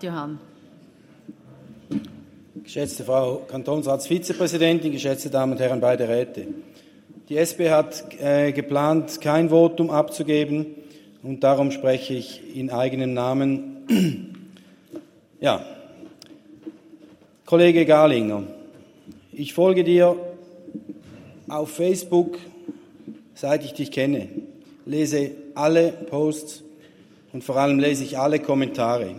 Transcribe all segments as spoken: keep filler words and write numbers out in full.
Johann. Geschätzte Frau Kantonsratsvizepräsidentin, geschätzte Damen und Herren beide Räte. Die S P hat äh, geplant, kein Votum abzugeben, und darum spreche ich in eigenem Namen. Ja, Kollege Garlinger, ich folge dir auf Facebook, seit ich dich kenne, lese alle Posts und vor allem lese ich alle Kommentare.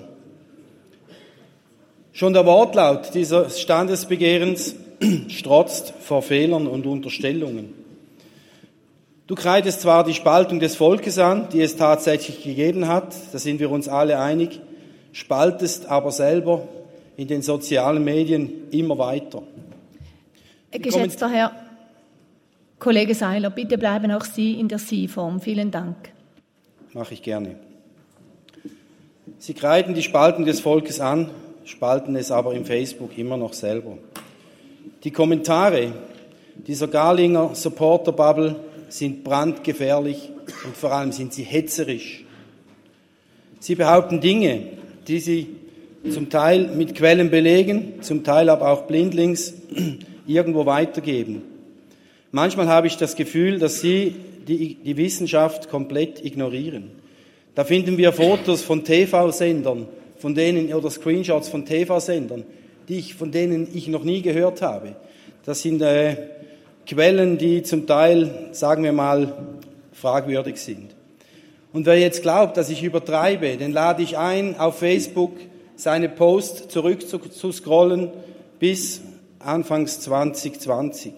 Schon der Wortlaut dieses Standesbegehrens strotzt vor Fehlern und Unterstellungen. Du kreidest zwar die Spaltung des Volkes an, die es tatsächlich gegeben hat, da sind wir uns alle einig, spaltest aber selber in den sozialen Medien immer weiter. Geschätzter Herr Kollege Seiler, bitte bleiben auch Sie in der Sie-Form. Vielen Dank. Mache ich gerne. Sie kreiden die Spaltung des Volkes an, spalten es aber im Facebook immer noch selber. Die Kommentare dieser Garlinger Supporter-Bubble sind brandgefährlich und vor allem sind sie hetzerisch. Sie behaupten Dinge, die sie zum Teil mit Quellen belegen, zum Teil aber auch blindlings irgendwo weitergeben. Manchmal habe ich das Gefühl, dass sie die, die Wissenschaft komplett ignorieren. Da finden wir Fotos von T V-Sendern, von denen, oder Screenshots von T V-Sendern, die ich, von denen ich noch nie gehört habe. Das sind äh, Quellen, die zum Teil, sagen wir mal, fragwürdig sind. Und wer jetzt glaubt, dass ich übertreibe, den lade ich ein, auf Facebook seine Posts zurück zu, zu scrollen bis Anfangs zwanzig zwanzig.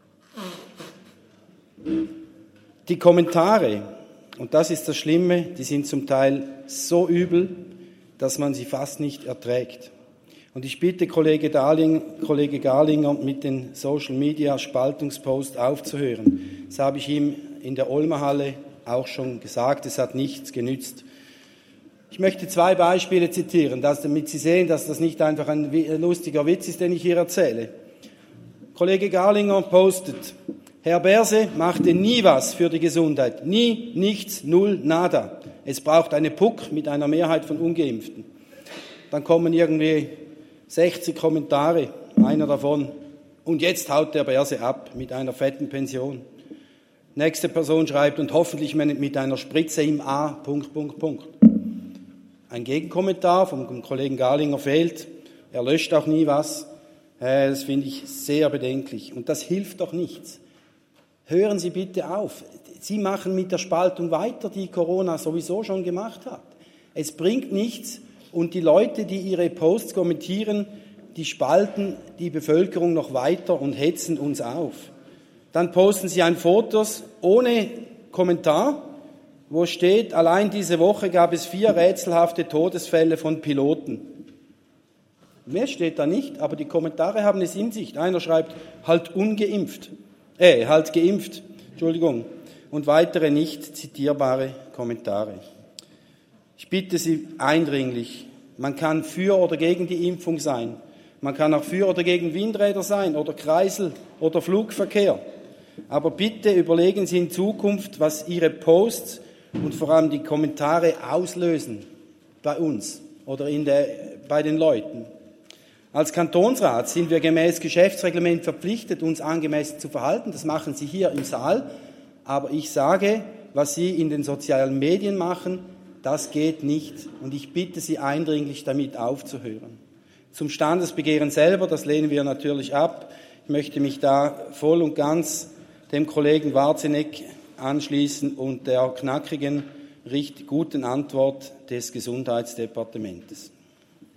Die Kommentare, und das ist das Schlimme, die sind zum Teil so übel, dass man sie fast nicht erträgt. Und ich bitte Kollege, Darling, Kollege Garlinger, mit den Social-Media-Spaltungsposts aufzuhören. Das habe ich ihm in der Olmer Halle auch schon gesagt, es hat nichts genützt. Ich möchte zwei Beispiele zitieren, dass, damit Sie sehen, dass das nicht einfach ein lustiger Witz ist, den ich hier erzähle. Kollege Garlinger postet: Herr Berse machte nie was für die Gesundheit. Nie, nichts, null, nada. Es braucht eine P U C mit einer Mehrheit von Ungeimpften. Dann kommen irgendwie sechzig Kommentare, einer davon: Und jetzt haut der Berse ab mit einer fetten Pension. Nächste Person schreibt: Und hoffentlich mit einer Spritze im A, Punkt, Punkt, Punkt. Ein Gegenkommentar vom Kollegen Garlinger fehlt. Er löscht auch nie was. Das finde ich sehr bedenklich. Und das hilft doch nichts. Hören Sie bitte auf. Sie machen mit der Spaltung weiter, die Corona sowieso schon gemacht hat. Es bringt nichts. Und die Leute, die ihre Posts kommentieren, die spalten die Bevölkerung noch weiter und hetzen uns auf. Dann posten sie ein Fotos ohne Kommentar, wo steht: Allein diese Woche gab es vier rätselhafte Todesfälle von Piloten. Mehr steht da nicht, aber die Kommentare haben es in sich. Einer schreibt: halt ungeimpft, äh, halt geimpft, Entschuldigung, und weitere nicht zitierbare Kommentare. Ich bitte Sie eindringlich, man kann für oder gegen die Impfung sein, man kann auch für oder gegen Windräder sein oder Kreisel oder Flugverkehr, aber bitte überlegen Sie in Zukunft, was Ihre Posts und vor allem die Kommentare auslösen bei uns oder in der, bei den Leuten. Als Kantonsrat sind wir gemäß Geschäftsreglement verpflichtet, uns angemessen zu verhalten. Das machen Sie hier im Saal. Aber ich sage, was Sie in den sozialen Medien machen, das geht nicht. Und ich bitte Sie eindringlich, damit aufzuhören. Zum Standesbegehren selber, das lehnen wir natürlich ab. Ich möchte mich da voll und ganz dem Kollegen Warzeneck anschließen und der knackigen, richtig guten Antwort des Gesundheitsdepartementes.